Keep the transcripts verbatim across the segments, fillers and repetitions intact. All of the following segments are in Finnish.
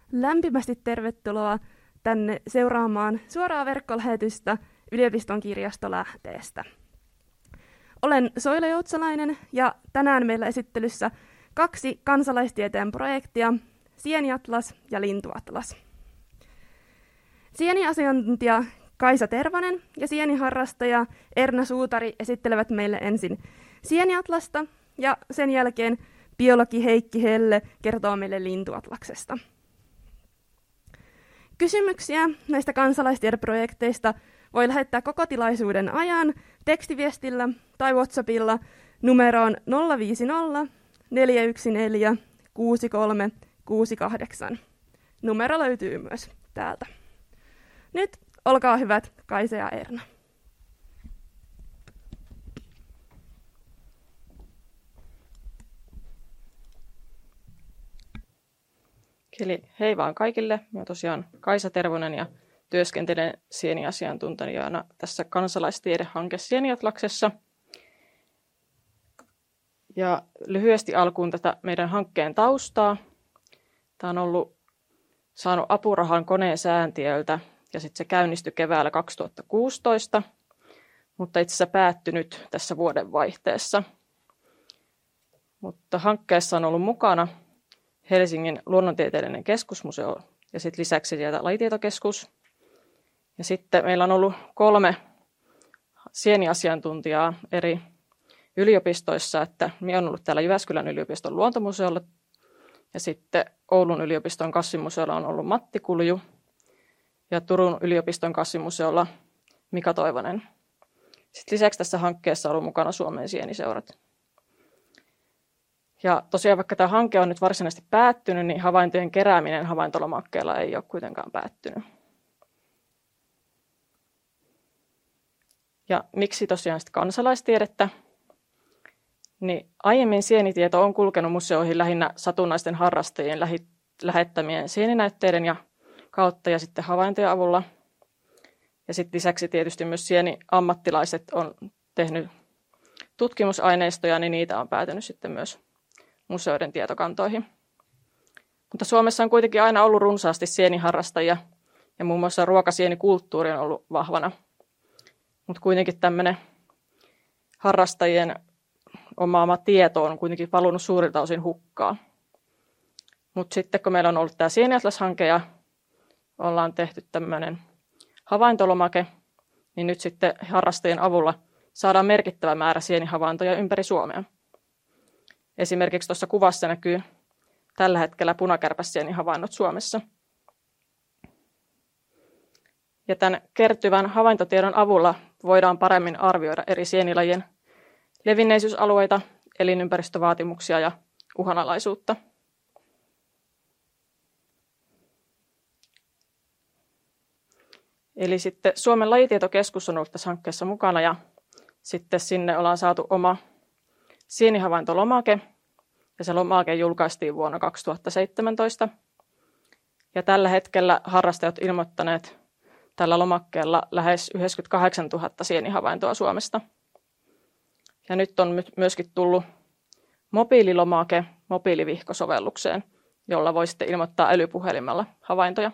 lämpimästi tervetuloa tänne seuraamaan suoraa verkkolähetystä yliopiston kirjastolähteestä. Olen Soila Joutsalainen ja tänään meillä esittelyssä kaksi kansalaistieteen projektia, Sieniatlas ja Lintuatlas. Sieniasiantuntija Kaisa Tervanen ja sieniharrastaja Erna Suutari esittelevät meille ensin Sieniatlasta ja sen jälkeen biologi Heikki Helle kertoo meille Lintuatlaksesta. Kysymyksiä näistä kansalaistiedeprojekteista voi lähettää koko tilaisuuden ajan tekstiviestillä tai WhatsAppilla numeroon nolla viisi nolla neljä yksi neljä kuusi kolme kuusi kahdeksan. Numero löytyy myös täältä. Nyt olkaa hyvät, Kaisa ja Erna. Eli hei vaan kaikille. Minä tosiaan Kaisa Tervonen ja työskentelen sieniasiantuntijana tässä kansalaistiedehanke Sieniatlaksessa. Ja lyhyesti alkuun tätä meidän hankkeen taustaa. Tämä on ollut saanut apurahan koneen sääntiöltä ja sitten se käynnistyi keväällä kaksituhattakuusitoista, mutta itse asiassa päättynyt tässä vuodenvaihteessa. Mutta hankkeessa on ollut mukana Helsingin luonnontieteellinen keskusmuseo ja sitten lisäksi sieltä lajitietokeskus. Ja sitten meillä on ollut kolme sieniasiantuntijaa eri yliopistoissa, että minä olen ollut täällä Jyväskylän yliopiston luontomuseolla ja sitten Oulun yliopiston kasvimuseolla on ollut Matti Kulju ja Turun yliopiston kasvimuseolla Mika Toivonen. Sitten lisäksi tässä hankkeessa on ollut mukana Suomen sieniseurat. Ja tosiaan vaikka tämä hanke on nyt varsinaisesti päättynyt, niin havaintojen kerääminen havaintolomakkeella ei ole kuitenkaan päättynyt. Ja miksi tosiaan sitten kansalaistiedettä? Niin aiemmin sienitieto on kulkenut museoihin lähinnä satunnaisten harrastajien lähi- lähettämien sieninäytteiden ja kautta ja sitten havaintojen avulla. Ja sitten lisäksi tietysti myös sieniammattilaiset on tehnyt tutkimusaineistoja, niin niitä on päätynyt sitten myös museoiden tietokantoihin. Mutta Suomessa on kuitenkin aina ollut runsaasti sieniharrastajia ja muun muassa ruokasienikulttuuri on ollut vahvana. Mutta kuitenkin tämmöinen harrastajien omaama tieto on kuitenkin valunut suurilta osin hukkaan. Mutta sitten kun meillä on ollut tämä Sieniatlas-hanke ja ollaan tehty tämmöinen havaintolomake, niin nyt sitten harrastajien avulla saadaan merkittävä määrä sienihavaintoja ympäri Suomea. Esimerkiksi tuossa kuvassa näkyy tällä hetkellä punakärpäsienihavainnot Suomessa. Ja tämän kertyvän havaintotiedon avulla voidaan paremmin arvioida eri sienilajien levinneisyysalueita, elinympäristövaatimuksia ja uhanalaisuutta. Eli sitten Suomen lajitietokeskus on ollut tässä hankkeessa mukana ja sitten sinne ollaan saatu oma sienihavaintolomake ja se lomake julkaistiin vuonna kaksituhattaseitsemäntoista. Ja tällä hetkellä harrastajat ilmoittaneet tällä lomakkeella lähes yhdeksänkymmentäkahdeksantuhatta sienihavaintoa Suomesta. Ja nyt on myöskin tullut mobiililomake mobiilivihkosovellukseen, jolla voi sitten ilmoittaa älypuhelimella havaintoja.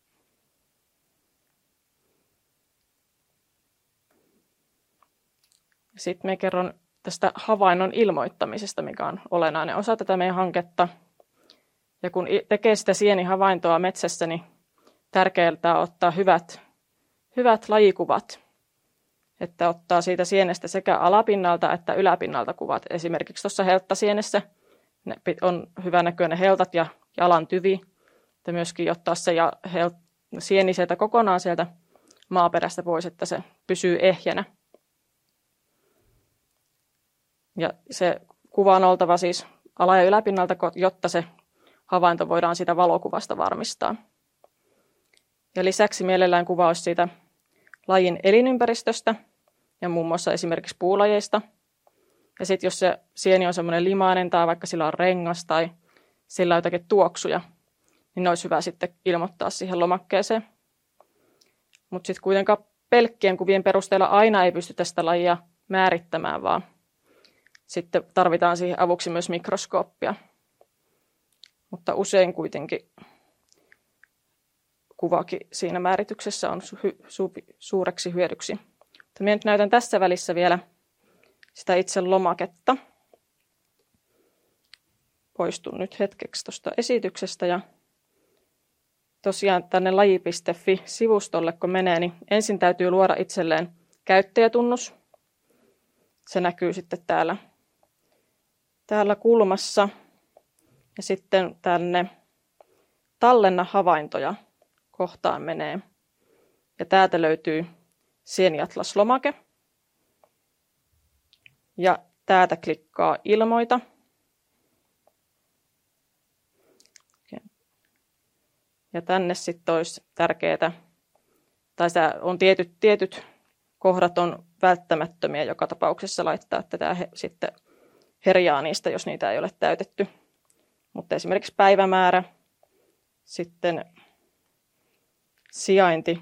Sitten me kerron tästä havainnon ilmoittamisesta, mikä on olennainen osa tätä meidän hanketta. Ja kun tekee sitä sienihavaintoa metsässä, niin tärkeää on ottaa hyvät, hyvät lajikuvat. Että ottaa siitä sienestä sekä alapinnalta että yläpinnalta kuvat. Esimerkiksi tuossa helttasienessä on hyvänäköinen heltat ja jalan tyvi. Että myöskin ottaa se ja helt, sieni sieltä kokonaan sieltä maaperästä pois, että se pysyy ehjänä. Ja se kuva on oltava siis ala- ja yläpinnalta, jotta se havainto voidaan siitä valokuvasta varmistaa. Ja lisäksi mielellään kuva olisi siitä lajin elinympäristöstä ja muun muassa esimerkiksi puulajeista. Ja sitten jos se sieni on semmoinen limainen tai vaikka sillä on rengas tai sillä on jotakin tuoksuja, niin ne olisi hyvä sitten ilmoittaa siihen lomakkeeseen. Mutta sitten kuitenkaan pelkkien kuvien perusteella aina ei pystytä sitä lajia määrittämään, vaan sitten tarvitaan siihen avuksi myös mikroskooppia. Mutta usein kuitenkin kuvakin siinä määrityksessä on su- su- suureksi hyödyksi. Mutta minä nyt näytän tässä välissä vielä sitä itse lomaketta. Poistun nyt hetkeksi tuosta esityksestä ja tosiaan tänne laji piste fi-sivustolle kun menee, niin ensin täytyy luoda itselleen käyttäjätunnus. Se näkyy sitten täällä, täällä kulmassa ja sitten tänne tallenna havaintoja kohtaan menee. Ja täältä löytyy Sieniatlas-lomake. Ja täältä klikkaa ilmoita. Ja tänne sitten olisi tärkeää, tai on tietyt, tietyt kohdat on välttämättömiä joka tapauksessa laittaa, että tämä he, sitten herjaa niistä, jos niitä ei ole täytetty. Mutta esimerkiksi päivämäärä, sitten sijainti.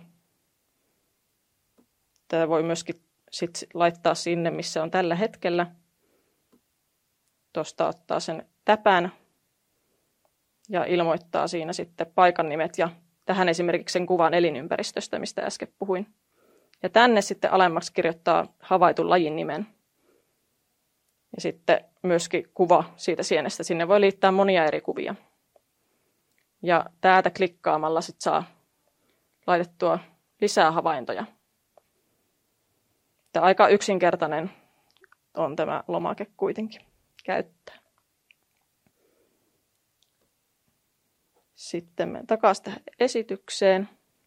Tämä voi myöskin sit laittaa sinne, missä on tällä hetkellä. Tuosta ottaa sen täpän ja ilmoittaa siinä sitten paikan nimet ja tähän esimerkiksi sen kuvan elinympäristöstä, mistä äsken puhuin. Ja tänne sitten alemmaksi kirjoittaa havaitun lajin nimen. Ja sitten myöskin kuva siitä sienestä. Sinne voi liittää monia eri kuvia. Ja täältä klikkaamalla sitten saa laitettua lisää havaintoja. Tämä aika yksinkertainen on tämä lomake kuitenkin käyttää. Sitten menen takaisin tähän esitykseen.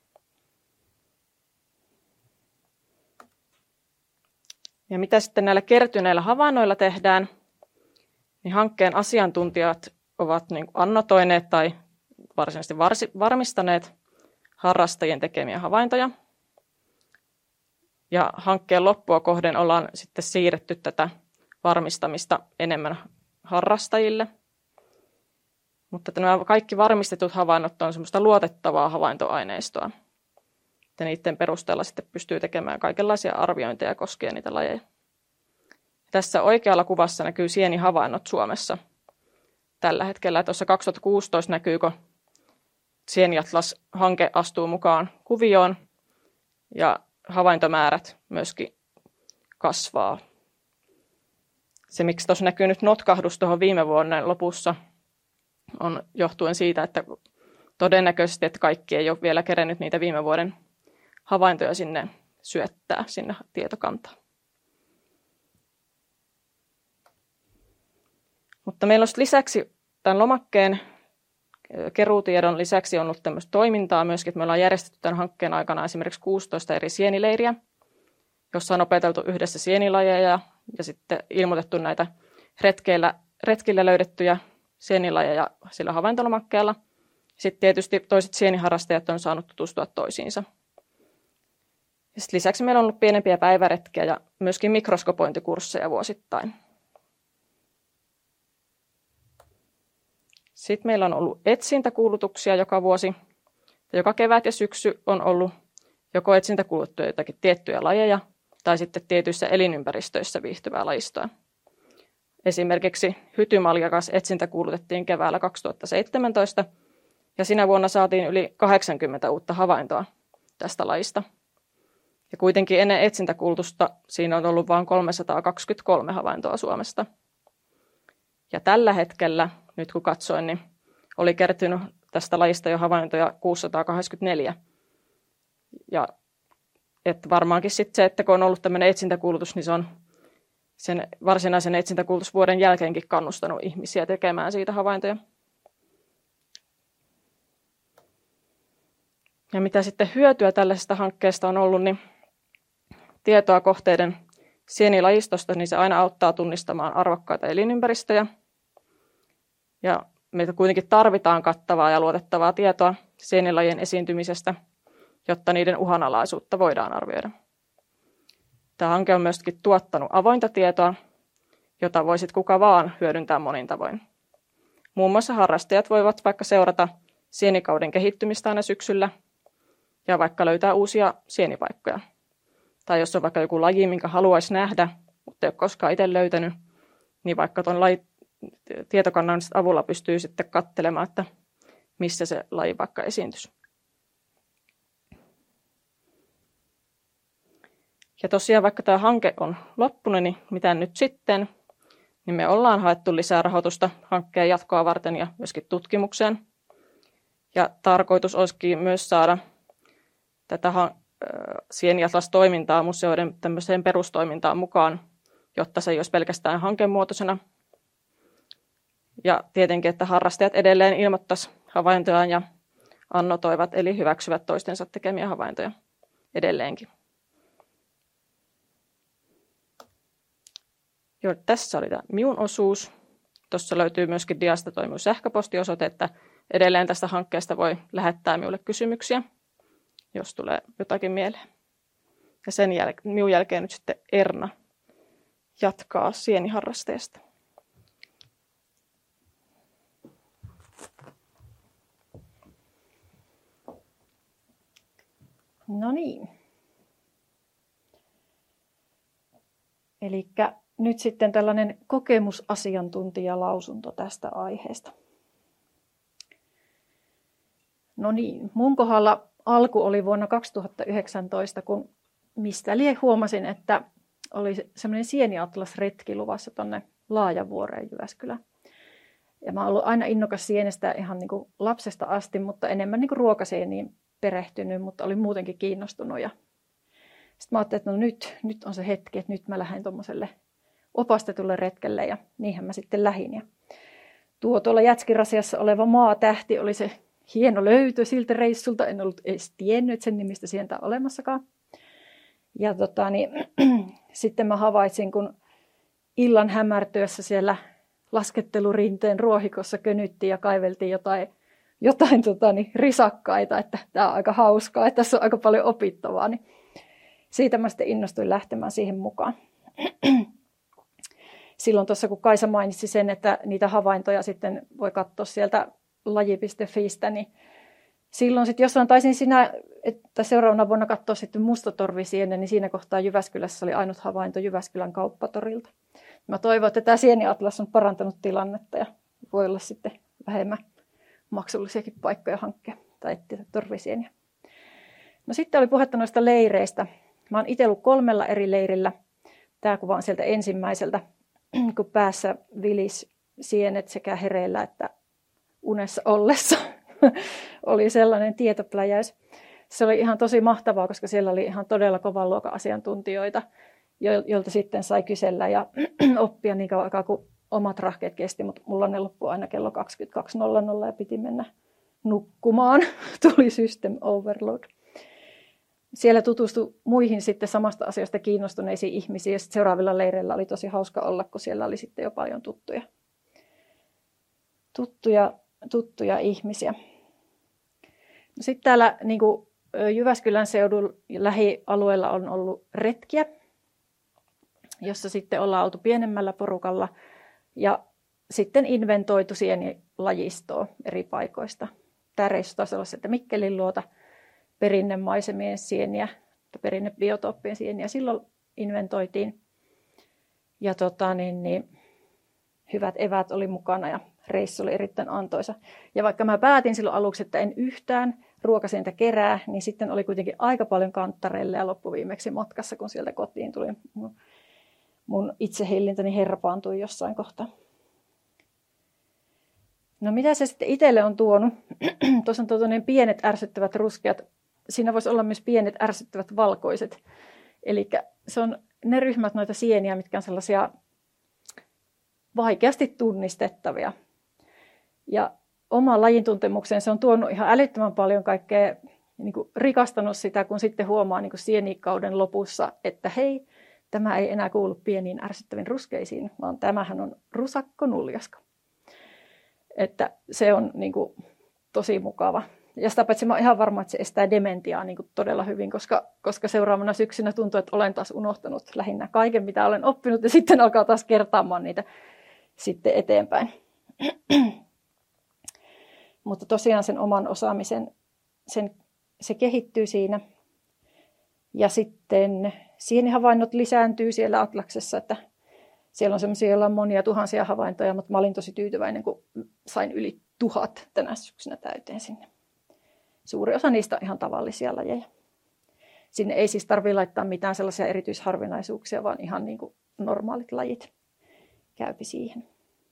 Ja mitä sitten näillä kertyneillä havainnoilla tehdään, niin hankkeen asiantuntijat ovat niin kuin annotoineet tai varsinaisesti varmistaneet harrastajien tekemiä havaintoja. Ja hankkeen loppua kohden ollaan sitten siirretty tätä varmistamista enemmän harrastajille. Mutta nämä kaikki varmistetut havainnot on semmoista luotettavaa havaintoaineistoa. Ja niiden perusteella sitten pystyy tekemään kaikenlaisia arviointeja koskien niitä lajeja. Tässä oikealla kuvassa näkyy sienihavainnot Suomessa tällä hetkellä. Tuossa kaksituhattakuusitoista näkyy, kun Sieniatlas-hanke astuu mukaan kuvioon ja havaintomäärät myöskin kasvaa. Se, miksi tuossa näkyy nyt notkahdus tuohon viime vuoden lopussa, on johtuen siitä, että todennäköisesti, että kaikki ei ole vielä kerennyt niitä viime vuoden havaintoja sinne syöttää sinne tietokantaan. Mutta meillä on lisäksi tämän lomakkeen keruutiedon lisäksi on ollut tämmöistä toimintaa myöskin, että me ollaan järjestetty tämän hankkeen aikana esimerkiksi kuusitoista eri sienileiriä, jossa on opeteltu yhdessä sienilajeja ja sitten ilmoitettu näitä retkeillä, retkillä löydettyjä sienilajeja sillä havaintolomakkeella. Sitten tietysti toiset sieniharrastajat on saanut tutustua toisiinsa. Ja sitten lisäksi meillä on ollut pienempiä päiväretkiä ja myöskin mikroskopointikursseja vuosittain. Sitten meillä on ollut etsintäkuulutuksia joka vuosi. Joka kevät ja syksy on ollut joko etsintäkuuluttuja jotakin tiettyjä lajeja tai sitten tietyissä elinympäristöissä viihtyvää lajistoa. Esimerkiksi hytymaljakas etsintä kuulutettiin keväällä kaksituhattaseitsemäntoista ja sinä vuonna saatiin yli kahdeksankymmentä uutta havaintoa tästä lajista. Ja kuitenkin ennen etsintäkuulutusta siinä on ollut vain kolmesataakaksikymmentäkolme havaintoa Suomesta. Ja tällä hetkellä, nyt kun katsoin, niin oli kertynyt tästä lajista jo havaintoja kuusisataakahdeksankymmentäneljä. Ja että varmaankin sitten se, että kun on ollut tämmöinen etsintäkuulutus, niin se on sen varsinaisen etsintäkuulutusvuoden jälkeenkin kannustanut ihmisiä tekemään siitä havaintoja. Ja mitä sitten hyötyä tällaisesta hankkeesta on ollut, niin tietoa kohteiden sienilajistosta, niin se aina auttaa tunnistamaan arvokkaita elinympäristöjä. Ja meitä kuitenkin tarvitaan kattavaa ja luotettavaa tietoa sienilajien esiintymisestä, jotta niiden uhanalaisuutta voidaan arvioida. Tämä hanke on myöskin tuottanut avointa tietoa, jota voi sitten kuka vaan hyödyntää monin tavoin. Muun muassa harrastajat voivat vaikka seurata sienikauden kehittymistä aina syksyllä ja vaikka löytää uusia sienipaikkoja. Tai jos on vaikka joku laji, minkä haluaisi nähdä, mutta ei ole koskaan itse löytänyt, niin vaikka tuon laji, tietokannan avulla pystyy sitten katselemaan, että missä se laji vaikka esiintyisi. Ja tosiaan vaikka tämä hanke on loppunut, niin mitä nyt sitten, niin me ollaan haettu lisää rahoitusta hankkeen jatkoa varten ja myöskin tutkimukseen. Ja tarkoitus olisikin myös saada tätä sieniatlas-toimintaa museoiden tämmöiseen perustoimintaan mukaan, jotta se ei olisi pelkästään hankemuotoisena. Ja tietenkin, että harrastajat edelleen ilmoittaisivat havaintojaan ja annotoivat, eli hyväksyvät toistensa tekemiä havaintoja edelleenkin. Jo, tässä oli tämä minun osuus. Tuossa löytyy myöskin diasta toimiva sähköpostiosoite, että edelleen tästä hankkeesta voi lähettää minulle kysymyksiä, jos tulee jotakin mieleen. Ja sen jäl- minun jälkeen nyt sitten Erna jatkaa sieniharrasteesta. No niin. Elikkä nyt sitten tällainen kokemusasiantuntijalausunto tästä aiheesta. No niin, mun kohdalla alku oli vuonna kaksituhattayhdeksäntoista, kun mistä lie huomasin, että oli semmoinen sieniatlas-retki luvassa tuonne Laajavuoreen Jyväskylään. Ja mä oon ollut aina innokas sienestä ihan niin kuin lapsesta asti, mutta enemmän niin kuin ruokasieniin perehtynyt, mutta olin muutenkin kiinnostunut. Ja sitten mä ajattelin, että no nyt, nyt on se hetki, että nyt mä lähden tuommoiselle opastetulle retkelle ja niinhän mä sitten lähdin. Ja tuo tuolla Jätskirasiassa oleva maatähti oli se hieno löytö siltä reissulta. En ollut edes tiennyt, että sen nimistä sientä on olemassakaan. Ja tota, niin, sitten mä havaitsin, kun illan hämärtyessä siellä laskettelurinteen ruohikossa könyttiin ja kaiveltiin jotain, jotain tota, niin, risakkaita, että tämä on aika hauskaa, että tässä on aika paljon opittavaa. Niin siitä mä sitten innostuin lähtemään siihen mukaan. Silloin tuossa, kun Kaisa mainitsi sen, että niitä havaintoja sitten voi katsoa sieltä laji piste fiistä, niin silloin sitten jossain taisin siinä, että seuraavana vuonna katsoa sitten mustatorvisienen, niin siinä kohtaa Jyväskylässä oli ainut havainto Jyväskylän kauppatorilta. Mä toivon, että tämä sieniatlas on parantanut tilannetta ja voi olla sitten vähemmän maksullisiakin paikkoja hankkia tai etsiä torvisieniä. No sitten oli puhetta noista leireistä. Mä oon itse ollut kolmella eri leirillä. Tämä kuva on sieltä ensimmäiseltä, kun päässä vilis sienet sekä hereillä että unessa ollessa. Oli sellainen tietopläjäys. Se oli ihan tosi mahtavaa, koska siellä oli ihan todella kovan luokan asiantuntijoita, joilta sitten sai kysellä ja oppia niin kauan aikaa, kun omat rahkeet kesti, mutta mulla ne loppui aina kello kaksikymmentäkaksi nolla nolla ja piti mennä nukkumaan. Tuli system overload. Siellä tutustui muihin sitten samasta asiasta kiinnostuneisiin ihmisiin ja sitten seuraavilla leireillä oli tosi hauska olla, kun siellä oli sitten jo paljon tuttuja, tuttuja, tuttuja ihmisiä. No sitten täällä niin kuin Jyväskylän seudun lähialueella on ollut retkiä, jossa sitten ollaan oltu pienemmällä porukalla ja sitten inventoitu sienilajistoa eri paikoista. Tämä reissu taisi olla sieltä Mikkelin luota perinnemaisemien sieniä, perinnebiotooppien sieniä silloin inventoitiin. Ja tota, niin, niin, hyvät evät oli mukana ja reissu oli erittäin antoisa. Ja vaikka mä päätin silloin aluksi, että en yhtään ruokasientä kerää, niin sitten oli kuitenkin aika paljon kanttareille ja loppuviimeksi matkassa, kun sieltä kotiin tuli. Mun, mun itsehillintäni herpaantui jossain kohtaa. No mitä se sitten itselle on tuonut? Tuossa on tuollainen pienet ärsyttävät ruskeat. Siinä voisi olla myös pienet ärsyttävät valkoiset. Eli se on ne ryhmät noita sieniä, mitkä on sellaisia vaikeasti tunnistettavia. Ja omaan lajintuntemukseen se on tuonut ihan älyttömän paljon kaikkea, niin kuin rikastanut sitä, kun sitten huomaa niin kuin sienikauden lopussa, että hei, tämä ei enää kuulu pieniin ärsyttäviin ruskeisiin, vaan tämähän on rusakkonuljasko. Että se on niin kuin tosi mukava. Ja sitä paitsi mä oon ihan varma, että se estää dementiaa niin kuin todella hyvin, koska, koska seuraavana syksynä tuntuu, että olen taas unohtanut lähinnä kaiken, mitä olen oppinut, ja sitten alkaa taas kertaamaan niitä sitten eteenpäin. Mutta tosiaan sen oman osaamisen, sen, se kehittyy siinä. Ja sitten sienihavainnot lisääntyy siellä Atlaksessa, että siellä on semmoisia, joilla on monia tuhansia havaintoja, mutta mä olin tosi tyytyväinen, kun sain yli tuhat tänä syksynä täyteen sinne. Suuri osa niistä on ihan tavallisia lajeja. Sinne ei siis tarvitse laittaa mitään sellaisia erityisharvinaisuuksia, vaan ihan niin kuin normaalit lajit käypi siihen.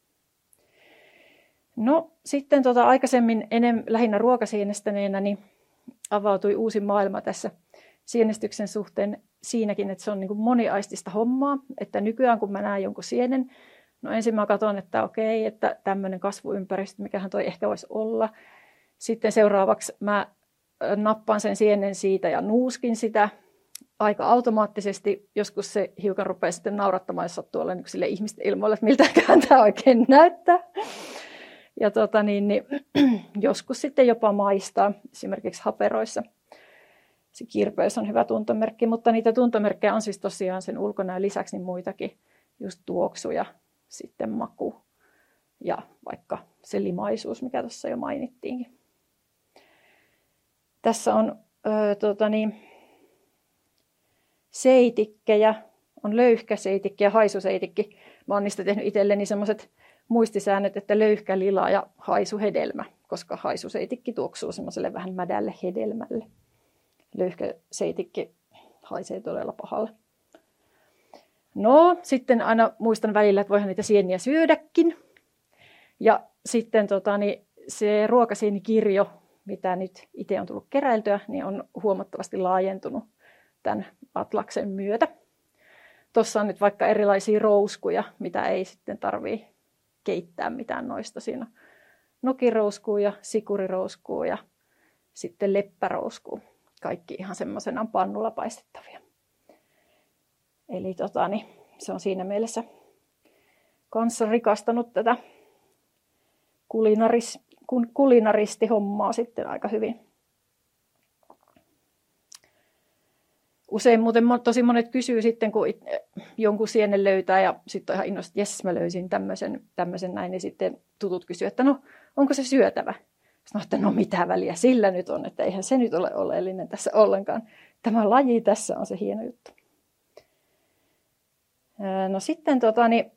No sitten tota, aikaisemmin enem, lähinnä ruokasienestäneenä niin avautui uusi maailma tässä sienestyksen suhteen siinäkin, että se on niin kuin moniaistista hommaa. Että nykyään kun mä näen jonkun sienen, no ensin mä katson, että okei, että tämmöinen kasvuympäristö, mikähän toi ehkä voisi olla. Sitten seuraavaksi mä nappaan sen sienen siitä ja nuuskin sitä aika automaattisesti. Joskus se hiukan rupeaa sitten naurattamaan, jos sattuu olla niin sille ihmisten ilmoille, että miltäkään tämä oikein näyttää. Ja tota niin, niin, joskus sitten jopa maistaa, esimerkiksi haperoissa. Se kirpeys on hyvä tuntomerkki, mutta niitä tuntomerkkejä on siis tosiaan sen ulkonäön lisäksi niin muitakin, just tuoksu ja sitten maku ja vaikka se limaisuus, mikä tuossa jo mainittiinkin. Tässä on ö, tota niin, seitikkejä, on löyhkäseitikki ja haisuseitikki. Mä oon niistä tehnyt itselleni semmoiset muistisäännöt, että löyhkä lila ja haisuhedelmä, koska haisuseitikki tuoksuu semmoiselle vähän mädälle hedelmälle. Löyhkäseitikki haisee todella pahalle. No, sitten aina muistan välillä, että voihan niitä sieniä syödäkin. Ja sitten tota, niin se ruokasienikirjo, mitä nyt itse on tullut keräiltyä, niin on huomattavasti laajentunut tämän atlaksen myötä. Tuossa on nyt vaikka erilaisia rouskuja, mitä ei sitten tarvitse keittää mitään noista. Siinä on nokirouskuu ja sikurirouskuu ja sitten leppärouskuu. Kaikki ihan semmoisena pannulla paistettavia. Eli tota, niin, se on siinä mielessä kanssa rikastanut tätä kulinaris, kulinaristihommaa sitten aika hyvin. Usein muuten tosi monet kysyy sitten, kun jonkun sienen löytää ja sitten on ihan innostunut, että jes, mä löysin tämmöisen, tämmöisen näin. Ja sitten tutut kysyy, että no, onko se syötävä? Sanoin, että no mitä väliä sillä nyt on, että eihän se nyt ole oleellinen tässä ollenkaan. Tämä laji tässä on se hieno juttu. No sitten, tota, niin,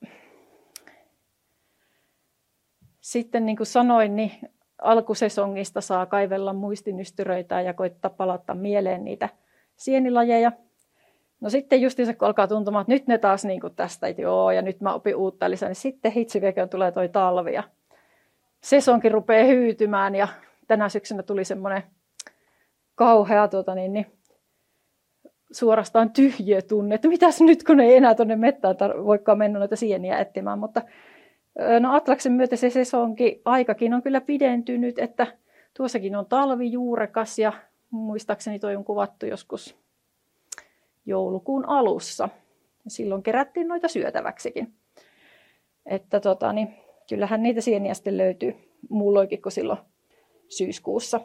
sitten niin kuin sanoin, niin alkusesongista saa kaivella muistinystyröitä ja koittaa palauttaa mieleen niitä sienilajeja. No sitten justiinsa kun alkaa tuntumaan, että nyt ne taas niin kuin tästä, että joo, ja nyt mä opin uutta lisää, niin sitten hitsikekään tulee toi talvi ja sesonkin rupeaa hyytymään ja tänä syksynä tuli semmoinen kauhea tuota, niin, niin, suorastaan tyhjiö tunne, että mitäs nyt kun ei enää tuonne mettään tar- voikaan mennä noita sieniä etsimään, mutta no Atlaksen myötä se sesonkin aikakin on kyllä pidentynyt, että tuossakin on talvi juurekas ja muistaakseni toi on kuvattu joskus joulukuun alussa. Silloin kerättiin noita syötäväksikin. Että tota, niin, kyllähän niitä sieniä sitten löytyy muulloinkin kuin silloin syyskuussa.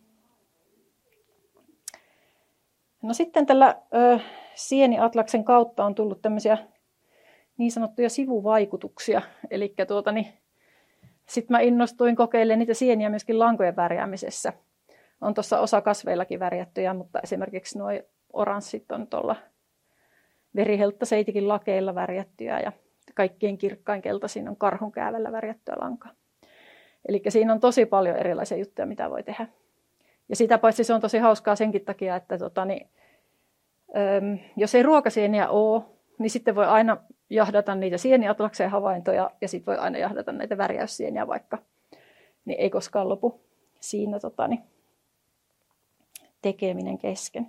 No sitten tällä ö, sieniatlaksen kautta on tullut tämmöisiä niin sanottuja sivuvaikutuksia. Eli tuota, niin, sitten mä innostuin kokeilemaan niitä sieniä myöskin lankojen värjäämisessä. On tuossa osa kasveillakin värjättyjä, mutta esimerkiksi nuo oranssit on tuolla verihelttaseitikin lakeilla värjättyjä ja kaikkien kirkkain keltaisin on karhunkäävällä värjättyä lankaa. Eli siinä on tosi paljon erilaisia juttuja, mitä voi tehdä. Ja sitä paitsi se on tosi hauskaa senkin takia, että tota, niin, äm, jos ei ruokasieniä ole, niin sitten voi aina jahdata niitä sieniatlaksen havaintoja ja sitten voi aina jahdata näitä värjäyssieniä vaikka. Niin ei koskaan lopu siinä tota, niin, tekeminen kesken.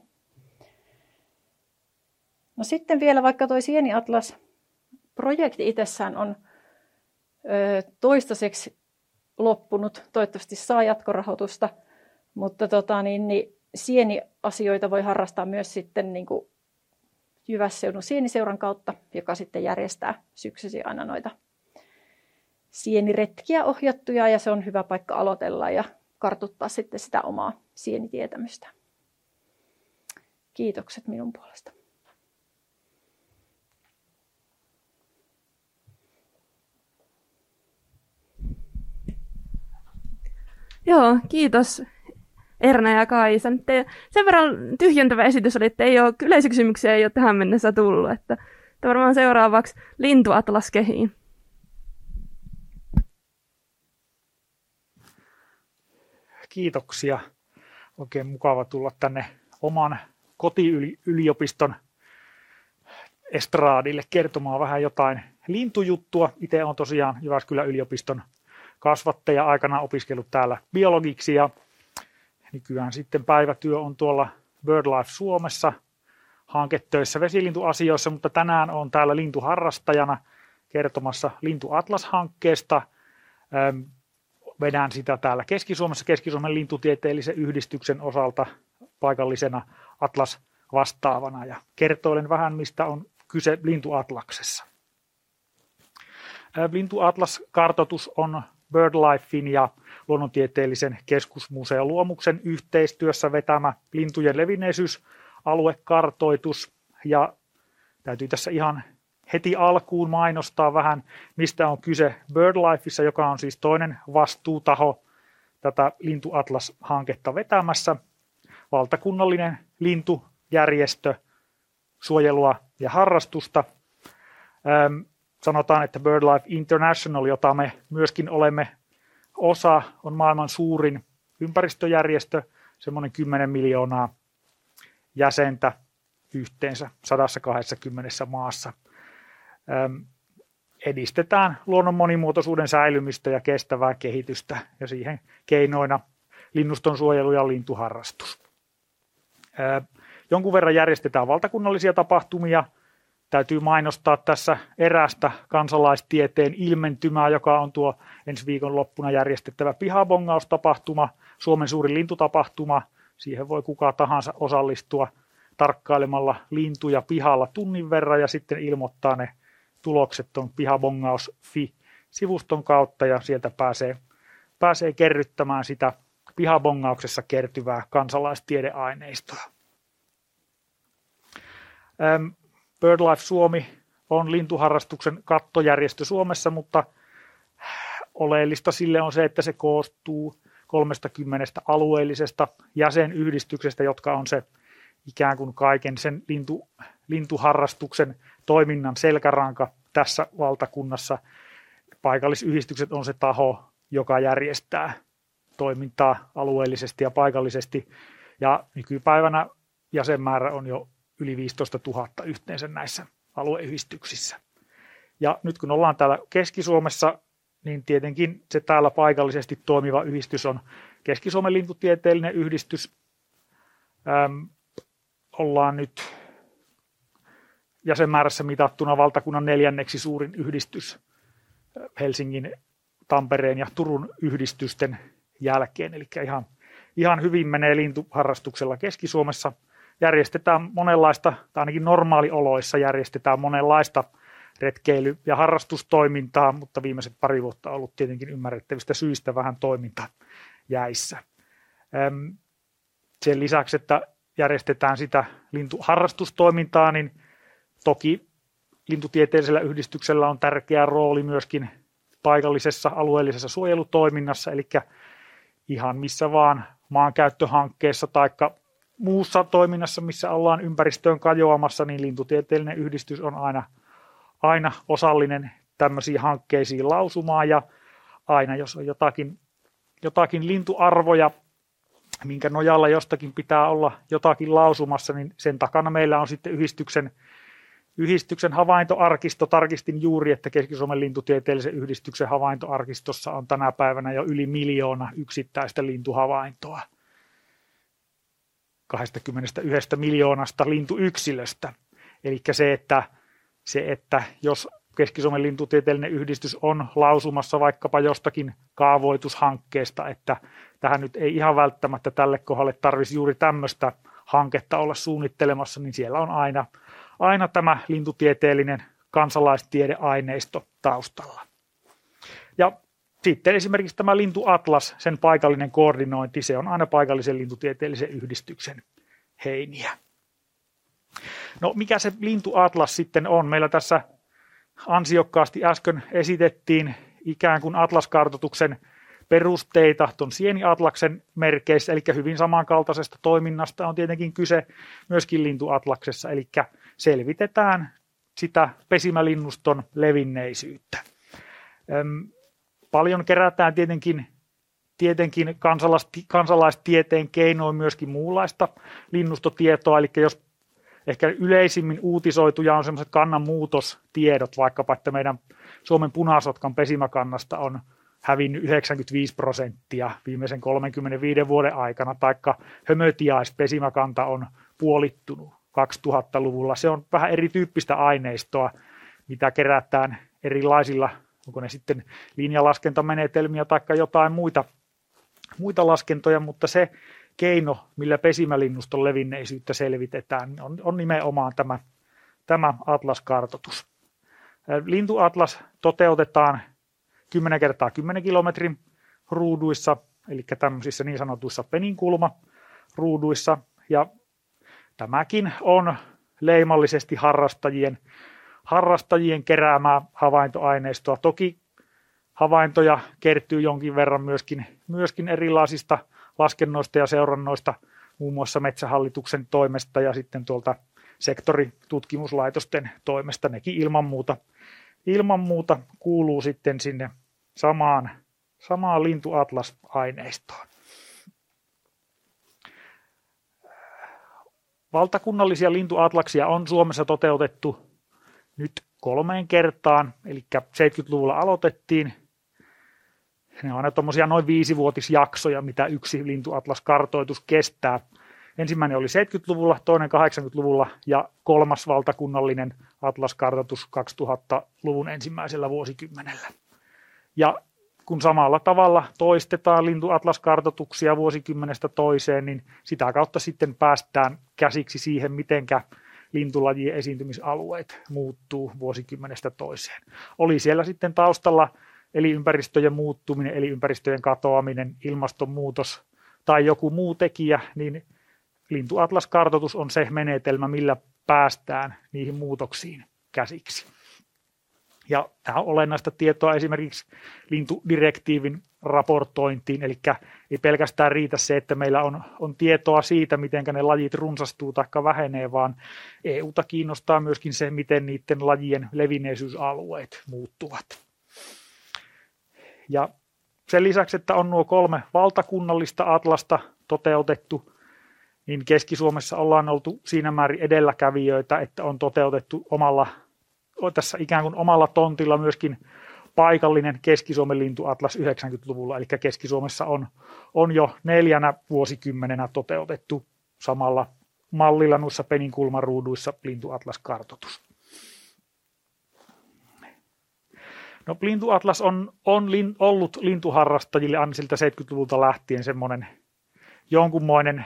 No sitten vielä vaikka toi sieniatlas-projekti itsessään on ö, toistaiseksi loppunut, toivottavasti saa jatkorahoitusta, mutta tota, niin, niin, sieniasioita voi harrastaa myös sitten niin kuin Jyvässeudun sieniseuran kautta, joka sitten järjestää syksysi aina noita sieniretkiä ohjattuja ja se on hyvä paikka aloitella ja kartuttaa sitten sitä omaa sienitietämystä. Kiitokset minun puolesta. Joo, kiitos Erna ja Kaisa. Te, sen verran tyhjentävä esitys oli, että ei ole, yleiskysymyksiä ei ole tähän mennessä tullut. Että, että varmaan seuraavaksi lintuatlas kehiin. Kiitoksia. Oikein mukava tulla tänne oman kotiyliopiston estraadille kertomaan vähän jotain lintujuttua. Itse olen tosiaan Jyväskylän yliopiston kasvattaja, aikanaan opiskellut täällä biologiksi ja nykyään sitten päivätyö on tuolla BirdLife Suomessa hanketöissä vesilintuasioissa, mutta tänään olen täällä lintuharrastajana kertomassa Lintuatlas-hankkeesta. Vedän sitä täällä Keski-Suomessa Keski-Suomen lintutieteellisen yhdistyksen osalta paikallisena Atlas-vastaavana ja kertoilen vähän, mistä on kyse Lintuatlaksessa. Lintuatlas-kartoitus on BirdLifein ja Luonnontieteellisen keskusmuseon Luomuksen yhteistyössä vetämä lintujen levinneisyysaluekartoitus. Ja täytyy tässä ihan heti alkuun mainostaa vähän, mistä on kyse BirdLifeissa, joka on siis toinen vastuutaho tätä Lintuatlas-hanketta vetämässä. Valtakunnallinen lintujärjestö, suojelua ja harrastusta. Ähm, sanotaan, että BirdLife International, jota me myöskin olemme osa, on maailman suurin ympäristöjärjestö, semmoinen kymmenen miljoonaa jäsentä yhteensä sata kaksikymmentä maassa. Ähm, edistetään luonnon monimuotoisuuden säilymistä ja kestävää kehitystä ja siihen keinoina linnuston suojelu ja lintuharrastus. Äh, jonkun verran järjestetään valtakunnallisia tapahtumia. Täytyy mainostaa tässä erästä kansalaistieteen ilmentymää, joka on tuo ensi viikon loppuna järjestettävä pihabongaustapahtuma, Suomen suurin lintutapahtuma. Siihen voi kuka tahansa osallistua tarkkailemalla lintuja pihalla tunnin verran ja sitten ilmoittaa ne tulokset tuon pihabongaus piste fi-sivuston kautta ja sieltä pääsee, pääsee kerryttämään sitä pihabongauksessa kertyvää kansalaistiedeaineistoa. Ähm, BirdLife Suomi on lintuharrastuksen kattojärjestö Suomessa, mutta oleellista sille on se, että se koostuu kolmekymmentä alueellisesta jäsenyhdistyksestä, jotka on se ikään kuin kaiken sen lintu, lintuharrastuksen toiminnan selkäranka tässä valtakunnassa. Paikallisyhdistykset on se taho, joka järjestää toimintaa alueellisesti ja paikallisesti, ja nykypäivänä jäsenmäärä on jo yli viisitoista tuhatta yhteensä näissä alueyhdistyksissä. Ja nyt kun ollaan täällä Keski-Suomessa, niin tietenkin se täällä paikallisesti toimiva yhdistys on Keski-Suomen lintutieteellinen yhdistys. Ähm, ollaan nyt jäsenmäärässä mitattuna valtakunnan neljänneksi suurin yhdistys Helsingin, Tampereen ja Turun yhdistysten jälkeen. Eli ihan, ihan hyvin menee lintuharrastuksella Keski-Suomessa. Järjestetään monenlaista, tai ainakin normaalioloissa järjestetään monenlaista retkeily- ja harrastustoimintaa, mutta viimeiset pari vuotta on ollut tietenkin ymmärrettävistä syistä vähän toiminta jäissä. Sen lisäksi, että järjestetään sitä lintuharrastustoimintaa, niin toki lintutieteellisellä yhdistyksellä on tärkeä rooli myöskin paikallisessa alueellisessa suojelutoiminnassa, eli ihan missä vaan maankäyttöhankkeessa tai muussa toiminnassa, missä ollaan ympäristöön kajoamassa, niin lintutieteellinen yhdistys on aina, aina osallinen tämmöisiin hankkeisiin lausumaan, ja aina jos on jotakin, jotakin lintuarvoja, minkä nojalla jostakin pitää olla jotakin lausumassa, niin sen takana meillä on sitten yhdistyksen, yhdistyksen havaintoarkisto. Tarkistin juuri, että Keski-Suomen lintutieteellisen yhdistyksen havaintoarkistossa on tänä päivänä jo yli miljoona yksittäistä lintuhavaintoa kaksikymmentäyksi miljoonasta lintuyksilöstä. Eli se että, se, että jos Keski-Suomen lintutieteellinen yhdistys on lausumassa vaikkapa jostakin kaavoitushankkeesta, että tähän nyt ei ihan välttämättä tälle kohdalle tarvitsisi juuri tämmöistä hanketta olla suunnittelemassa, niin siellä on aina, aina tämä lintutieteellinen kansalaistiedeaineisto taustalla. Ja sitten esimerkiksi tämä Lintuatlas, sen paikallinen koordinointi, se on aina paikallisen lintutieteellisen yhdistyksen heiniä. No mikä se Lintuatlas sitten on? Meillä tässä ansiokkaasti äsken esitettiin ikään kuin atlaskartoituksen perusteita tuon sieniatlaksen merkeissä, eli hyvin samankaltaisesta toiminnasta on tietenkin kyse myöskin Lintuatlaksessa, eli selvitetään sitä pesimälinnuston levinneisyyttä. Paljon kerätään tietenkin tietenkin kansalaisti- kansalaistieteen keinoin myöskin muunlaista linnustotietoa, eli jos ehkä yleisimmin uutisoituja on sellaiset kannanmuutostiedot, vaikkapa että meidän Suomen punasotkan pesimäkannasta on hävinnyt yhdeksänkymmentäviisi prosenttia viimeisen kolmekymmentäviisi vuoden aikana, taikka hömötiaispesimäkanta on puolittunut kaksituhattaluvulla. Se on vähän erityyppistä aineistoa, mitä kerätään erilaisilla, onko ne sitten linjalaskentamenetelmiä tai jotain muita, muita laskentoja, mutta se keino, millä pesimälinnuston levinneisyyttä selvitetään, on, on nimenomaan tämä, tämä atlaskartoitus. Lintuatlas toteutetaan kymmenen kertaa kymmenen kilometrin ruuduissa, eli tämmöisissä niin sanotuissa peninkulmaruuduissa, ja tämäkin on leimallisesti harrastajien, harrastajien keräämää havaintoaineistoa. Toki havaintoja kertyy jonkin verran myöskin, myöskin erilaisista laskennoista ja seurannoista, muun muassa Metsähallituksen toimesta ja sitten tuolta sektoritutkimuslaitosten toimesta. Nekin ilman muuta, ilman muuta kuuluu sitten sinne samaan, samaan lintuatlas-aineistoon. Valtakunnallisia lintuatlaksia on Suomessa toteutettu nyt kolmeen kertaan, eli seitsemänkymmentäluvulla aloitettiin. Ne on aina tuommoisia noin viisivuotisjaksoja, mitä yksi lintuatlaskartoitus kestää. Ensimmäinen oli seitsemänkymmentäluvulla, toinen kahdeksankymmentäluvulla ja kolmas valtakunnallinen atlaskartoitus kaksituhattaluvun ensimmäisellä vuosikymmenellä. Ja kun samalla tavalla toistetaan lintuatlaskartoituksia vuosikymmenestä toiseen, niin sitä kautta sitten päästään käsiksi siihen, mitenkä lintulajien esiintymisalueet muuttuu vuosikymmenestä toiseen. Oli siellä sitten taustalla elinympäristöjen muuttuminen, elinympäristöjen katoaminen, ilmastonmuutos tai joku muu tekijä, niin lintuatlaskartoitus on se menetelmä, millä päästään niihin muutoksiin käsiksi. Ja tämä on olennaista tietoa esimerkiksi lintudirektiivin raportointiin, eli ei pelkästään riitä se, että meillä on, on tietoa siitä, miten ne lajit runsastuu tai vähenee, vaan E U:ta kiinnostaa myöskin se, miten niiden lajien levinneisyysalueet muuttuvat. Ja sen lisäksi, että on nuo kolme valtakunnallista atlasta toteutettu, niin Keski-Suomessa ollaan oltu siinä määrin edelläkävijöitä, että on toteutettu omalla, tässä ikään kuin omalla tontilla myöskin paikallinen Keski-Suomen lintuatlas yhdeksänkymmentäluvulla, eli Keski-Suomessa on, on jo neljänä vuosikymmenenä toteutettu samalla mallilla noissa peninkulmaruuduissa lintuatlaskartoitus. No, lintuatlas on, on lin, ollut lintuharrastajille aina siltä seitsemänkymmentäluvulta lähtien semmoinen jonkunmoinen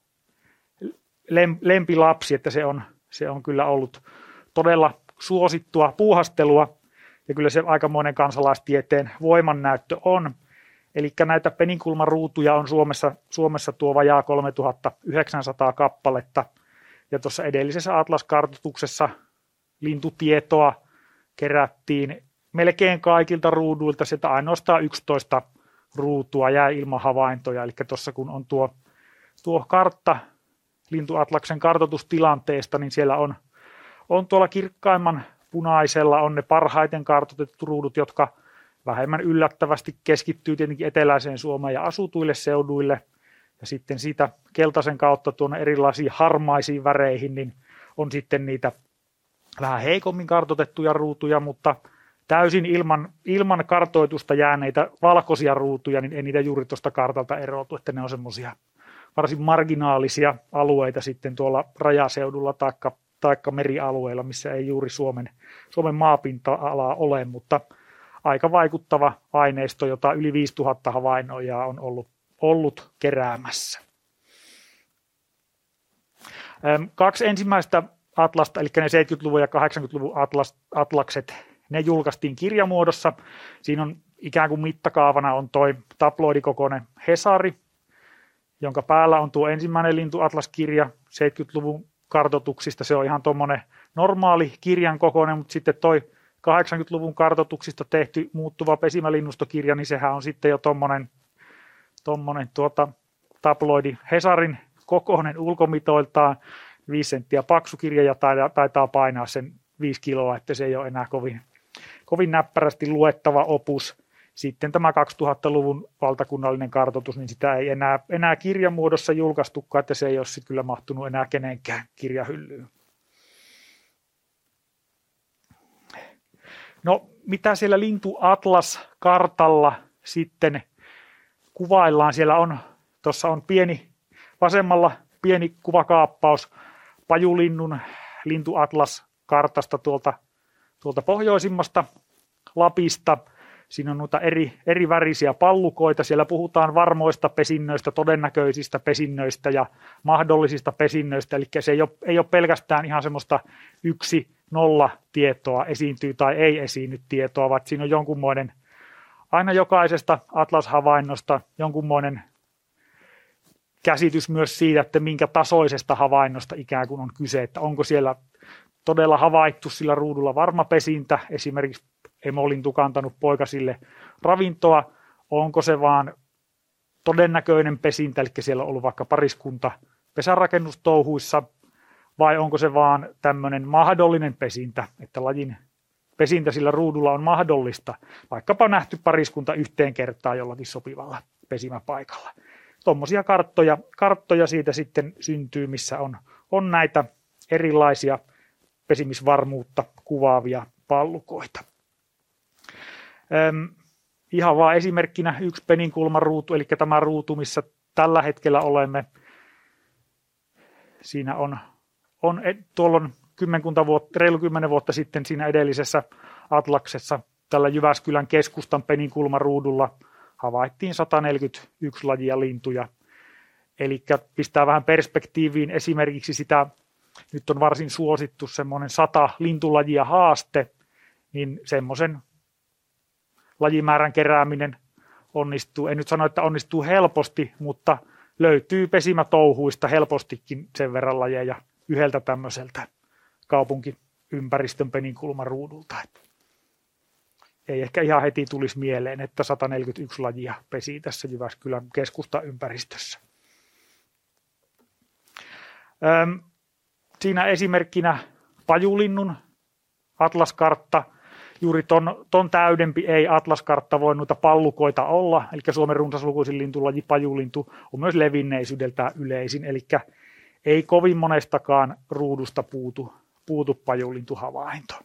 lempilapsi, että se on, se on kyllä ollut todella suosittua puuhastelua, ja kyllä se aikamoinen kansalaistieteen voimannäyttö on. Eli näitä peninkulmaruutuja on Suomessa, Suomessa tuo vajaa kolmetuhattayhdeksänsataa kappaletta, ja tuossa edellisessä atlaskartoituksessa lintutietoa kerättiin melkein kaikilta ruuduilta, sieltä ainoastaan yksitoista ruutua jäi ilman havaintoja, eli tuossa kun on tuo, tuo kartta lintuatlaksen kartoitustilanteesta, niin siellä on, on tuolla kirkkaimman punaisella on ne parhaiten kartoitetut ruudut, jotka vähemmän yllättävästi keskittyy tietenkin eteläiseen Suomeen ja asutuille seuduille, ja sitten siitä keltaisen kautta tuonne erilaisiin harmaisiin väreihin, niin on sitten niitä vähän heikommin kartoitettuja ruutuja, mutta täysin ilman, ilman kartoitusta jääneitä valkoisia ruutuja, niin ei niitä juuri tuosta kartalta erotu, että ne on semmoisia varsin marginaalisia alueita sitten tuolla rajaseudulla taikka, taikka merialueilla, missä ei juuri Suomen, Suomen maapinta-alaa ole, mutta aika vaikuttava aineisto, jota yli viisituhatta havainnoijaa on ollut, ollut keräämässä. Kaksi ensimmäistä atlasta, eli ne seitsemänkymmentäluvun ja kahdeksankymmentäluvun atlas, atlakset, ne julkaistiin kirjamuodossa. Siinä on ikään kuin mittakaavana on toi tabloidikokoinen Hesari, jonka päällä on tuo ensimmäinen lintuatlaskirja seitsemänkymmentäluvun kartoituksista. Se on ihan tuommoinen normaali kirjan kokoinen, mutta sitten toi kahdeksankymmentäluvun kartoituksista tehty muuttuva pesimälinnustokirja, niin sehän on sitten jo tuommoinen tommonen tuota tabloidi Hesarin kokoinen ulkomitoiltaan, viisi senttiä paksu kirja ja taitaa painaa sen viisi kiloa, että se ei ole enää kovin, kovin näppärästi luettava opus. sitten tämä kaksituhattaluvun valtakunnallinen kartoitus, niin sitä ei enää, enää kirjamuodossa julkaistukaan, että se ei ole sitten kyllä mahtunut enää kenenkään kirjahyllyyn. No, mitä siellä lintuatlas-kartalla sitten kuvaillaan? Siellä on, tuossa on pieni, vasemmalla pieni kuvakaappaus pajulinnun lintuatlas-kartasta tuolta, tuolta pohjoisimmasta Lapista. Siinä on noita eri, eri värisiä pallukoita. Siellä puhutaan varmoista pesinnöistä, todennäköisistä pesinnöistä ja mahdollisista pesinnöistä. Eli se ei ole, ei ole pelkästään ihan semmoista yksi nolla tietoa, esiintyy tai ei esiinny tietoa, vaan siinä on jonkunmoinen, aina jokaisesta atlas-havainnosta jonkunmoinen käsitys myös siitä, että minkä tasoisesta havainnosta ikään kuin on kyse, että onko siellä todella havaittu sillä ruudulla varma pesintä, esimerkiksi emolintu kantanut poikasille ravintoa, onko se vaan todennäköinen pesintä, eli siellä on ollut vaikka pariskunta pesärakennustouhuissa, vai onko se vaan tämmöinen mahdollinen pesintä, että lajin pesintä sillä ruudulla on mahdollista, vaikkapa nähty pariskunta yhteen kertaan jollakin sopivalla pesimäpaikalla. Tuommoisia karttoja, karttoja siitä sitten syntyy, missä on, on näitä erilaisia pesimisvarmuutta kuvaavia pallukoita. Öm, ihan vaan esimerkkinä yksi peninkulman ruutu, eli tämä ruutu, missä tällä hetkellä olemme. Siinä on, on tuolla kymmenkunta vuotta, reilu kymmenen vuotta sitten siinä edellisessä atlaksessa tällä Jyväskylän keskustan peninkulman ruudulla havaittiin sata neljäkymmentäyksi lajia lintuja. Eli pistää vähän perspektiiviin esimerkiksi sitä, nyt on varsin suosittu semmoinen sata lintulajia haaste, niin semmoisen lajimäärän kerääminen onnistuu. En nyt sano, että onnistuu helposti, mutta löytyy pesimätouhuista helpostikin sen verran lajeja yhdeltä tämmöiseltä kaupunkiympäristön peninkulman ruudulta. Ei ehkä ihan heti tulisi mieleen, että sata neljäkymmentäyksi lajia pesii tässä Jyväskylän keskustaympäristössä. Öm, siinä esimerkkinä pajulinnun atlaskartta. Juuri ton, ton täydempi ei atlaskartta voi noita pallukoita olla, eli Suomen runsaslukuisin lintulaji pajulintu on myös levinneisyydeltään yleisin, eli ei kovin monestakaan ruudusta puutu, puutu pajulintuhavainto.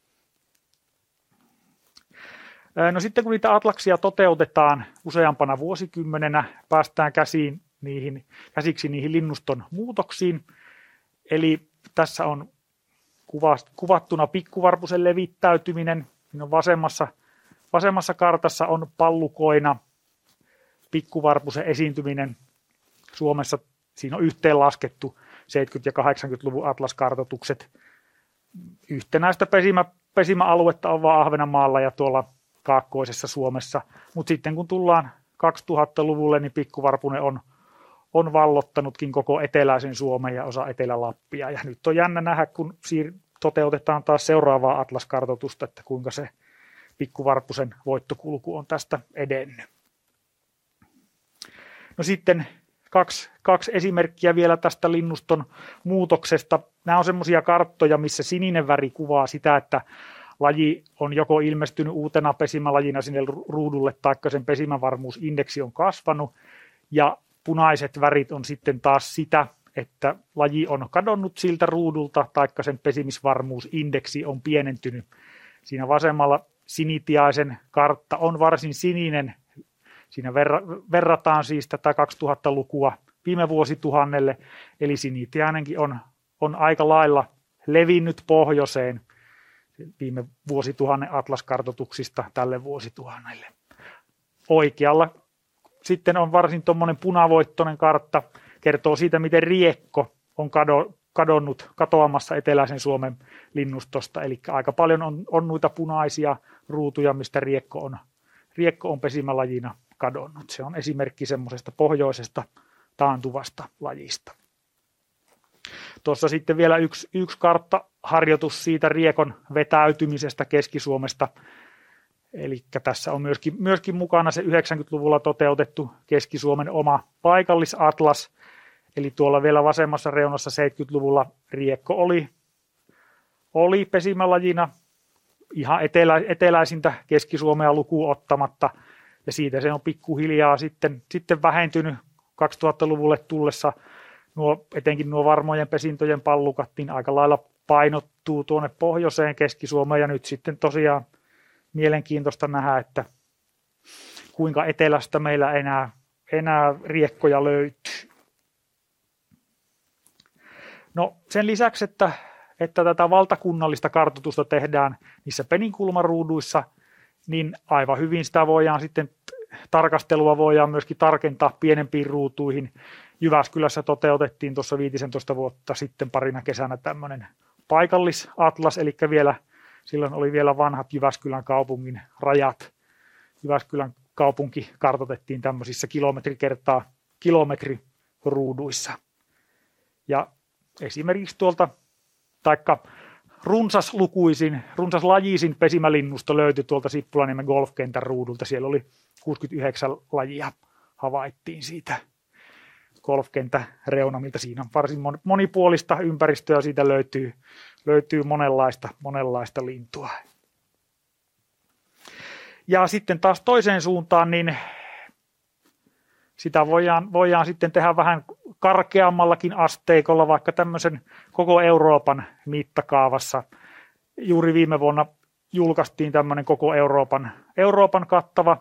No sitten kun niitä atlaksia toteutetaan useampana vuosikymmenenä, päästään käsiin niihin, käsiksi niihin linnuston muutoksiin. Eli tässä on kuvattuna pikkuvarpusen levittäytyminen. Siinä on vasemmassa, vasemmassa kartassa on pallukoina pikkuvarpusen esiintyminen Suomessa. Siinä on yhteenlaskettu seitsemänkymmentä- ja kahdeksankymmentäluvun atlaskartoitukset. Yhtenäistä pesimä, pesimäaluetta on vaan Ahvenanmaalla ja tuolla kaakkoisessa Suomessa. Mutta sitten kun tullaan kaksituhattaluvulle, niin pikkuvarpunen on, on vallottanutkin koko eteläisen Suomen ja osa Etelä-Lappia. Ja nyt on jännä nähdä, kun siir- toteutetaan taas seuraavaa atlaskartoitusta, että kuinka se pikkuvarpusen voittokulku on tästä edennyt. No sitten kaksi, kaksi esimerkkiä vielä tästä linnuston muutoksesta. Nämä on semmoisia karttoja, missä sininen väri kuvaa sitä, että laji on joko ilmestynyt uutena pesimälajina sinne ruudulle, taikka sen pesimävarmuusindeksi on kasvanut, ja punaiset värit on sitten taas sitä, että laji on kadonnut siltä ruudulta, taikka sen pesimisvarmuusindeksi on pienentynyt. Siinä vasemmalla sinitiaisen kartta on varsin sininen. Siinä verra- verrataan siis tätä kaksituhattalukua viime vuosituhannelle, eli sinitiainenkin on, on aika lailla levinnyt pohjoiseen viime vuosituhannen atlaskartoituksista tälle vuosituhannelle. Oikealla sitten on varsin tuommoinen punavoittoinen kartta, kertoo siitä, miten riekko on kadonnut katoamassa eteläisen Suomen linnustosta. Eli aika paljon on, on noita punaisia ruutuja, mistä riekko on, riekko on pesimälajina kadonnut. Se on esimerkki semmoisesta pohjoisesta taantuvasta lajista. Tuossa sitten vielä yksi, yksi karttaharjoitus siitä riekon vetäytymisestä Keski-Suomesta. Eli tässä on myöskin, myöskin mukana se yhdeksänkymmentäluvulla toteutettu Keski-Suomen oma paikallisatlas. Eli tuolla vielä vasemmassa reunassa seitsemänkymmentäluvulla riekko oli, oli pesimälajina ihan etelä, eteläisintä Keski-Suomea lukuun ottamatta. Ja siitä se on pikkuhiljaa sitten, sitten vähentynyt kaksituhattaluvulle tullessa. Nuo, etenkin nuo varmojen pesintojen pallukat niin aika lailla painottuu tuonne pohjoiseen Keski-Suomeen. Ja nyt sitten tosiaan mielenkiintoista nähdä, että kuinka etelästä meillä enää, enää riekkoja löytyy. No sen lisäksi, että, että tätä valtakunnallista kartoitusta tehdään niissä peninkulmaruuduissa, niin aivan hyvin sitä voidaan sitten, tarkastelua voidaan myöskin tarkentaa pienempiin ruutuihin. Jyväskylässä toteutettiin tuossa viisitoista vuotta sitten parina kesänä tämmöinen paikallisatlas, eli vielä, silloin oli vielä vanhat Jyväskylän kaupungin rajat. Jyväskylän kaupunki kartoitettiin tämmöisissä kilometri kertaa kilometri ruuduissa. Ja esimerkiksi tuolta, taikka runsaslukuisin, runsaslajisin pesimälinnusto löytyi tuolta Sippulaniemen golfkentän ruudulta. Siellä oli kuusikymmentäyhdeksän lajia, havaittiin siitä golfkentän reunamilta. Siinä on varsin monipuolista ympäristöä, siitä löytyy, löytyy monenlaista, monenlaista lintua. Ja sitten taas toiseen suuntaan, niin sitä voidaan, voidaan sitten tehdä vähän karkeammallakin asteikolla, vaikka tämmöisen koko Euroopan mittakaavassa. Juuri viime vuonna julkaistiin tämmöinen koko Euroopan, Euroopan kattava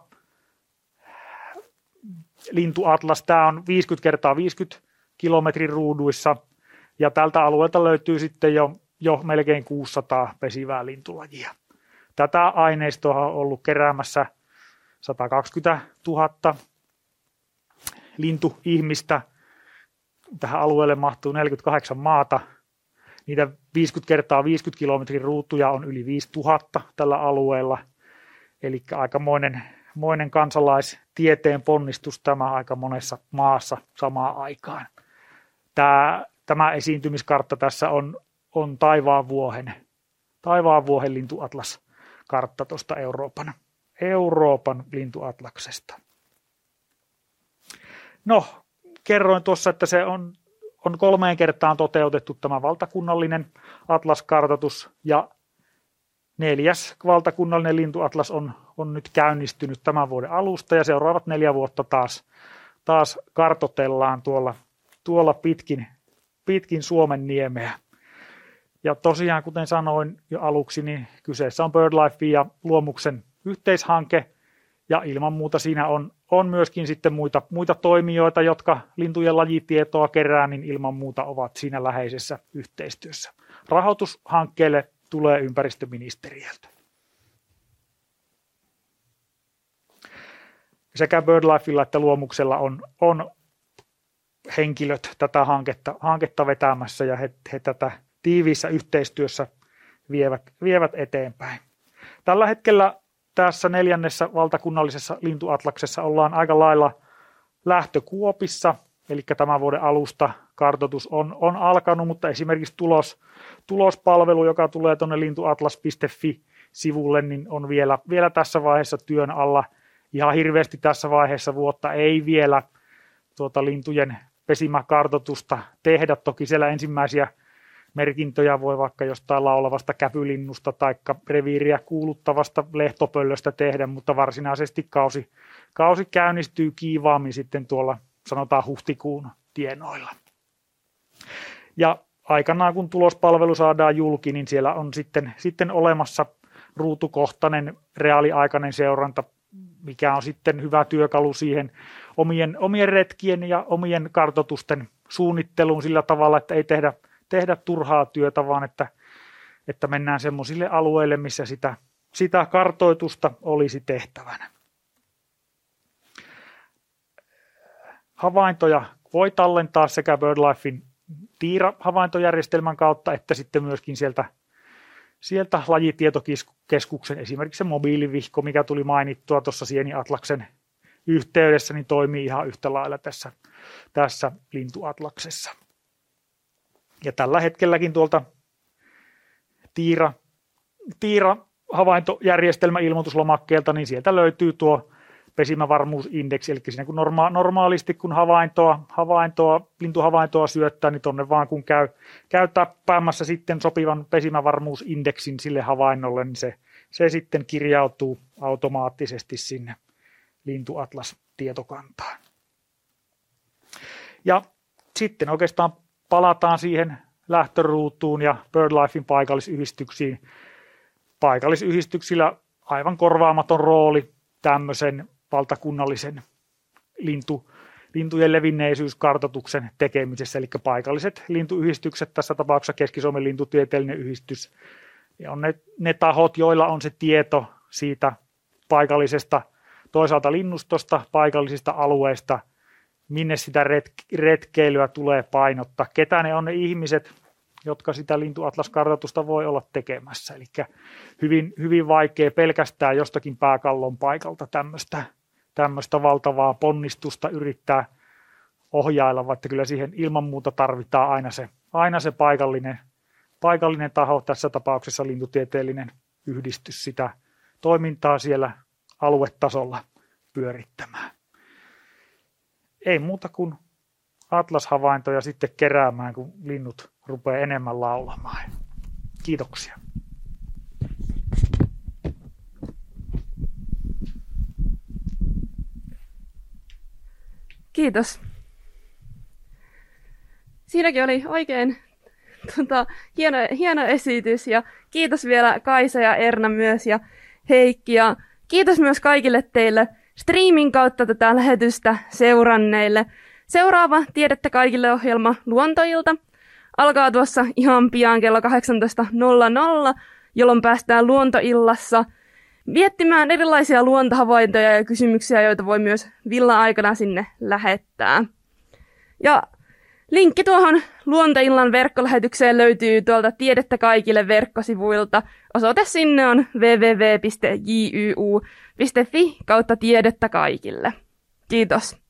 lintuatlas. Tämä on viisikymmentä kertaa viisikymmentä kilometrin ruuduissa, ja tältä alueelta löytyy sitten jo, jo melkein kuusisataa pesivää lintulajia. Tätä aineistoa on ollut keräämässä sata kaksikymmentätuhatta lintuihmistä. Tähän alueelle mahtuu neljäkymmentäkahdeksan maata. Niitä viisikymmentä kertaa viisikymmentä kilometrin ruutuja on yli viisituhatta tällä alueella. Eli aikamoinen moinen kansalaistieteen ponnistus tämä aika monessa maassa samaan aikaan. Tämä, tämä esiintymiskartta tässä on, on Taivaanvuohen, Taivaanvuohen lintuatlaskartta tuosta Euroopan, Euroopan lintuatlaksesta. No, kerroin tuossa, että se on, on kolmeen kertaan toteutettu tämä valtakunnallinen atlaskartoitus, ja neljäs valtakunnallinen lintuatlas on, on nyt käynnistynyt tämän vuoden alusta, ja seuraavat neljä vuotta taas, taas kartoitellaan tuolla, tuolla pitkin, pitkin Suomen niemeä. Ja tosiaan, kuten sanoin jo aluksi, niin kyseessä on BirdLife ja Luomuksen yhteishanke, ja ilman muuta siinä on, on myöskin sitten muita, muita toimijoita, jotka lintujen lajitietoa kerää, niin ilman muuta ovat siinä läheisessä yhteistyössä. Rahoitus hankkeelle tulee ympäristöministeriöltä. Sekä BirdLifella että Luomuksella on, on henkilöt tätä hanketta, hanketta vetämässä, ja he, he tätä tiiviissä yhteistyössä vievät, vievät eteenpäin. Tällä hetkellä tässä neljännessä valtakunnallisessa lintuatlaksessa ollaan aika lailla lähtökuopissa, eli tämän vuoden alusta kartoitus on, on alkanut, mutta esimerkiksi tulos, tulospalvelu, joka tulee tuonne lintuatlas piste fi-sivulle, niin on vielä, vielä tässä vaiheessa työn alla. Ihan hirveästi tässä vaiheessa vuotta ei vielä tuota lintujen pesimäkartoitusta tehdä. Toki siellä ensimmäisiä merkintöjä voi vaikka jostain laulavasta käpylinnusta tai reviiriä kuuluttavasta lehtopöllöstä tehdä, mutta varsinaisesti kausi, kausi käynnistyy kiivaammin sitten tuolla, sanotaan huhtikuun tienoilla. Ja aikanaan kun tulospalvelu saadaan julki, niin siellä on sitten, sitten olemassa ruutukohtainen reaaliaikainen seuranta, mikä on sitten hyvä työkalu siihen omien, omien retkien ja omien kartoitusten suunnitteluun sillä tavalla, että ei tehdä, tehdä turhaa työtä, vaan että, että mennään semmoisille alueille, missä sitä, sitä kartoitusta olisi tehtävänä. Havaintoja voi tallentaa sekä BirdLifein Tiira-havaintojärjestelmän kautta, että sitten myöskin sieltä, sieltä lajitietokeskuksen, esimerkiksi se mobiilivihko, mikä tuli mainittua tuossa Sieni-atlaksen yhteydessä, niin toimii ihan yhtä lailla tässä, tässä lintuatlaksessa. Ja tällä hetkelläkin tuolta Tiira, Tiira-havaintojärjestelmän ilmoituslomakkeelta, niin sieltä löytyy tuo pesimävarmuusindeksi, eli siinä kun norma- normaalisti kun havaintoa, havaintoa, lintuhavaintoa syöttää, niin tonne vaan kun käy, käy täppäämässä sitten sopivan pesimävarmuusindeksin sille havainnolle, niin se se sitten kirjautuu automaattisesti sinne Lintuatlas-tietokantaan. Ja sitten oikeastaan palataan siihen lähtöruutuun ja BirdLifein paikallisyhdistyksiin. Paikallisyhdistyksillä aivan korvaamaton rooli tämmöisen valtakunnallisen lintu, lintujen levinneisyyskartoituksen tekemisessä. Eli paikalliset lintuyhdistykset, tässä tapauksessa Keski-Suomen lintutieteellinen yhdistys, ja on ne, ne tahot, joilla on se tieto siitä paikallisesta toisaalta linnustosta, paikallisista alueista, minne sitä retkeilyä tulee painottaa, ketä ne on ne ihmiset, jotka sitä lintuatlaskartoitusta voi olla tekemässä. Eli hyvin, hyvin vaikea pelkästään jostakin pääkallon paikalta tämmöistä, tämmöistä valtavaa ponnistusta yrittää ohjailla, vaikka kyllä siihen ilman muuta tarvitaan aina se, aina se paikallinen, paikallinen taho, tässä tapauksessa lintutieteellinen yhdistys, sitä toimintaa siellä aluetasolla pyörittämään. Ei muuta kuin atlas-havaintoja sitten keräämään, kun linnut rupeaa enemmän laulamaan. Kiitoksia. Kiitos. Siinäkin oli oikein tota, hieno, hieno esitys ja kiitos vielä Kaisa ja Erna myös ja Heikki ja kiitos myös kaikille teille streamin kautta tätä lähetystä seuranneille. Seuraava Tiedettä kaikille -ohjelma Luontoilta alkaa tuossa ihan pian kello kahdeksantoista nolla nolla, jolloin päästään Luontoillassa miettimään erilaisia luontohavaintoja ja kysymyksiä, joita voi myös villa-aikana sinne lähettää. Ja linkki tuohon Luontoillan verkkolähetykseen löytyy tuolta Tiedettä kaikille -verkkosivuilta. Osoite sinne on double-u double-u double-u piste j y u piste f i kautta tiedettä kaikille. Kiitos.